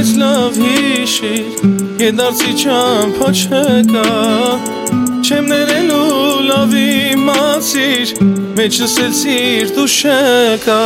բայց լավ հիշիր, Գետարցի չամփա չկա, Չեմ ներելու լավ իմացիր, Մեջս էլ սիրտ ու շեկա,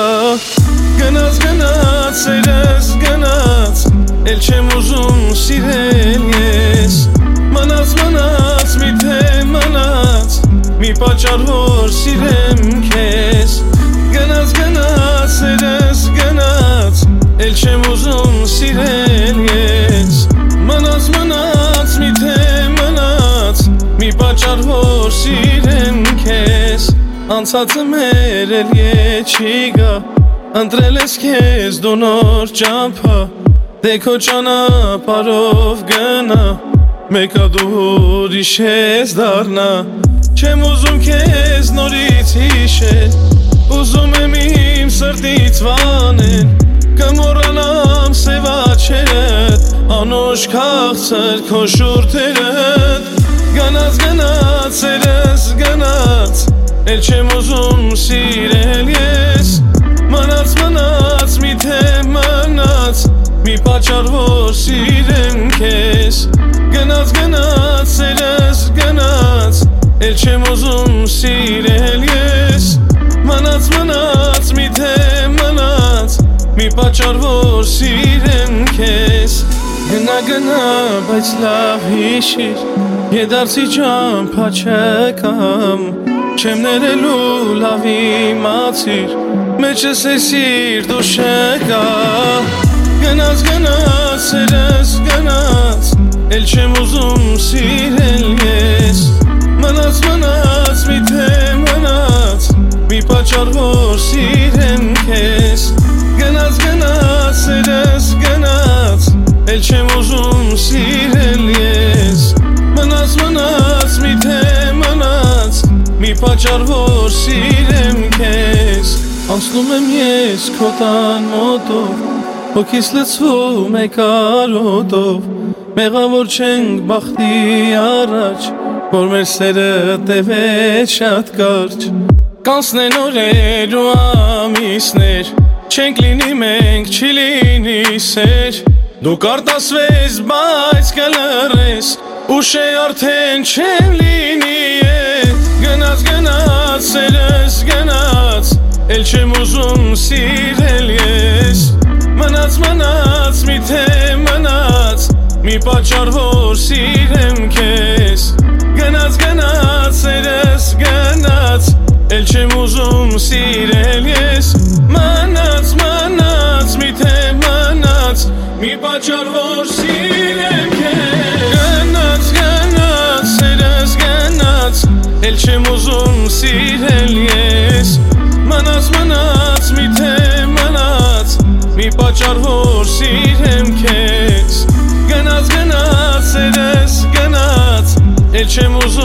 Գնաց գնաց սերս գնաց, Էլ չեմ ուզում սիրել ես, Մնաց մնաց մի թե մնաց, Մի պատճառ որ սիրեմ քեզ, Գնաց գնաց սերս գնաց, Էլ չեմ ուզում սիրել ես, Մնաց մնաց մի թե մնաց, Մի պատճառ որ սիրեմ քեզ, Անցածը մեր էլ ետ չի գա, Ընտրել ես քեզ դու նոր ճամփա, Դե քո ճանապարհով գնա, Մեկա դու ուրիշ ես դառնա, Չեմ ուզում քեզ նորից հիշել, Ուզում եմ իմ սրտից վանել, Կմոռանամ սև աչքերդ, Անուշ քաղցր քո շուրթերդ, Գնաց գնաց սերս գնաց, Էլ չեմ ուզում սիրել ես, Մնաց մնաց մի թե մնաց, Մի պատճառ որ սիրեմ քեզ, Գնաց գնաց սերս գնաց, Էլ չեմ ուզում սիրել ես, Մնաց մնաց մի թե մնաց, Մի պատճառ որ սիրեմ քեզ, Գնա գնա բայց լավ հիշիր, Գետարցի ճամփա չկամ, Չեմ ներելու լավ իմացիր, Մեջս է սիրտ ու շեկա, Գնաց գնաց սերս գնաց, Էլ չեմ ուզում սիրել ես, Մնաց մնաց մի թե մնաց, Մի պատճառ որ սիրեմ քեզ, Գնաց գնաց սերս գնաց, Էլ չեմ ուզում սիրել ես, Մնաց մնաց մի թե մնաց, Մի պատճառ որ սիրեմ քեզ, Անցնում եմ ես քո տան մոտով, Հոգիս լցվում է կարոտով, Մեղավոր չենք բախտի առաջ, Որ մեր սերը տևեց շատ կարճ, Կանցնեն օրեր ու ամիսներ, Չենք լինի մենք չի լինի սեր, Դու կարտասվես բայց կլռես, Ուշ է արդեն չեմ լինի ետ, Գնաց գնաց սերս գնաց, Էլ չեմ ուզում սիրել ես, Մնաց մնաց մի թե մնաց, Մի պատճառ որ սիրեմ քեզ, Գնաց գնաց սերս գնաց, Էլ չեմ ուզում սիրել ես, Մնաց մնաց մի թե մնաց, Մի պատճառ որ սիրեմ քեզ, Գնաց գնաց սերս գնաց, Էլ չեմ ուզում սիրել ես, Մնաց մնաց մի թե մնաց, Մի պատճառ որ սիրեմ քեզ, Գնաց գնաց սերս գնաց, Էլ չեմ ուզում